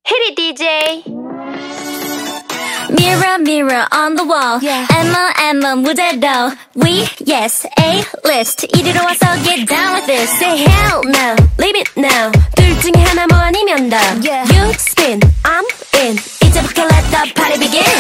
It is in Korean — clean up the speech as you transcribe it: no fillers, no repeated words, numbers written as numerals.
Hit it, DJ. Mirror, mirror on the wall. Emma, 무대로. We, yes, A-list. 이리로 와서 get down with this. Say hell no, leave it now. 둘 중에 하나 뭐 아니면 더. You spin, I'm in. 이제부터 let the party begin.